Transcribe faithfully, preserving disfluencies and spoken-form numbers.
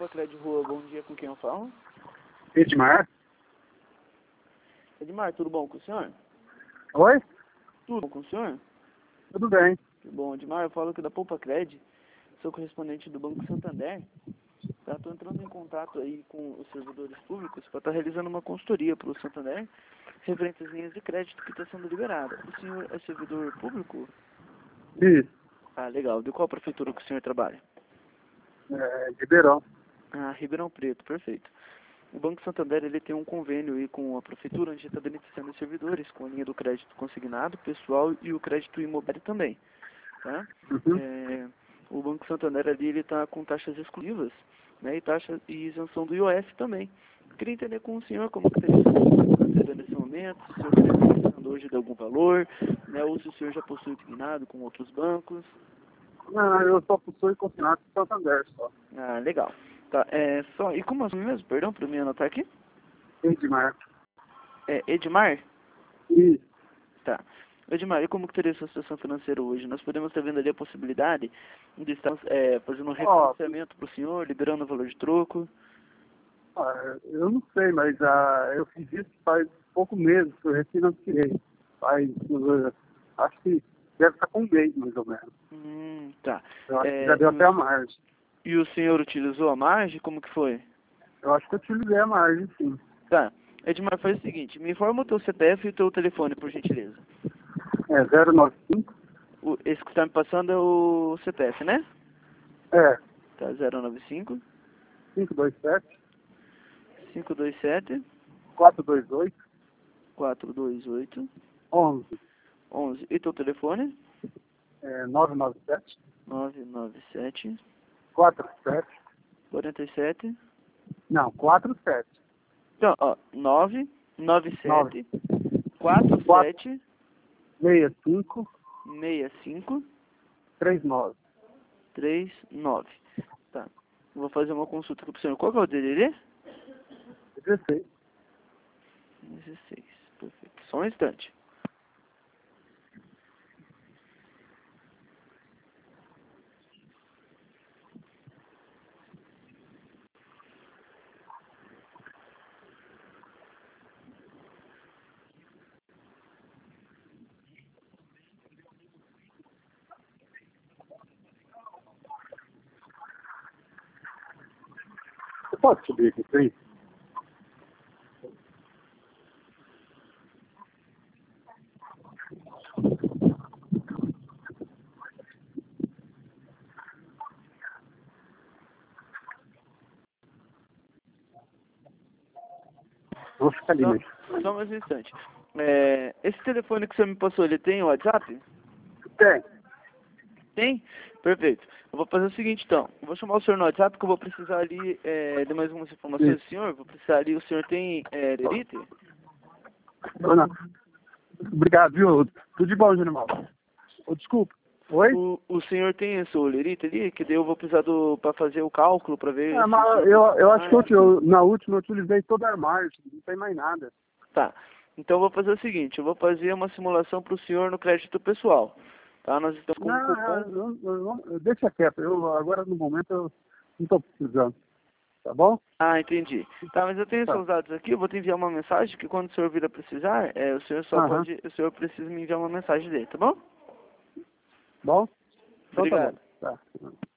Poupa Cred Rua, bom dia, com quem eu falo? Edmar? Edmar, tudo bom com o senhor? Oi? Tudo bom com o senhor? Tudo bem. Tudo bom, Edmar, eu falo aqui da Poupa Cred, sou correspondente do Banco Santander. Tá, tô entrando em contato aí com os servidores públicos para estar realizando uma consultoria para o Santander, referente às linhas de crédito que está sendo liberada. O senhor é servidor público? Isso. Ah, legal. De qual prefeitura que o senhor trabalha? É, Ribeirão. Ah, Ribeirão Preto, perfeito. O Banco Santander ele tem um convênio aí com a prefeitura, onde está beneficiando os servidores com a linha do crédito consignado, pessoal e o crédito imobiliário também. Tá? Uhum. É, o Banco Santander ali ele está com taxas exclusivas, né, e taxa e isenção do I O F também. Queria entender com o senhor como que está financeira nesse momento, se o senhor está precisando hoje de algum valor, né, ou se o senhor já possui inclinado com outros bancos. Não, eu só possui confinado de Santander só. Ah, legal. Tá, é só, e como é o nome mesmo? Perdão, para mim anotar aqui. Edmar. É Edmar? Isso. Tá. Edmar, e como que teria sua situação financeira hoje? Nós podemos estar vendo ali a possibilidade de estar é, fazendo um refinanciamento para o senhor, liberando o valor de troco. Ah, eu não sei, mas ah, eu fiz isso faz pouco meses que eu refinanciei. Faz, uh, acho que deve estar com um mês, mais ou menos. Hum, tá. Eu acho É, que já deu e, até a o, margem. e o senhor utilizou a margem? Como que foi? Eu acho que eu utilizei a margem, sim. Tá. Edmar, faz o seguinte, me informa o teu C P F e o teu telefone, por gentileza. É zero nove cinco? O, esse que está me passando é o C P F, né? É, Tá, zero nove cinco, cinco dois sete, cinco dois sete, quatro dois oito, quatro dois oito, onze. onze. E teu telefone? É, nove nove sete, nove nove sete, quatro sete. quarenta e sete. Não, quatro sete. Então, ó, nove nove nove, sete, quatro quatro, sete, seis cinco, seis cinco, três nove. três nove. Tá. Vou fazer uma consulta aqui pro senhor. Qual que é o D D D? dezesseis. dezesseis. Perfeito. Só um instante. Você pode subir aqui, sim? Vou ficar ali, Só, né? só mais um instante. É, esse telefone que você me passou, ele tem o WhatsApp? Tem. Tem? Perfeito. Eu vou fazer o seguinte, então. Eu vou chamar o senhor no WhatsApp, que eu vou precisar ali é, de mais algumas informações do senhor. Vou precisar ali, o senhor tem é, lerite? Não, não. Obrigado, viu? Tudo de bom, Júnior Mal. Ô, desculpa. Oi? O, o senhor tem a sua lerite ali? Que daí eu vou precisar do, pra fazer o cálculo, pra ver É, se o mas senhor... eu, eu acho que Ah, eu, eu, na última eu utilizei toda a margem, não tem mais nada. tá. Então eu vou fazer o seguinte, eu vou fazer uma simulação para o senhor no crédito pessoal. Tá? Nós estamos com um Não, cupom. não, não, não, deixa quieto. Eu, agora, no momento, eu não estou precisando. Tá bom? Ah, entendi. Tá, mas eu tenho Tá. seus dados aqui, eu vou te enviar uma mensagem que quando o senhor vir a precisar, é, o senhor só Aham. pode, o senhor precisa me enviar uma mensagem dele, tá bom? Bom? Então tá bom. Obrigado. Tá.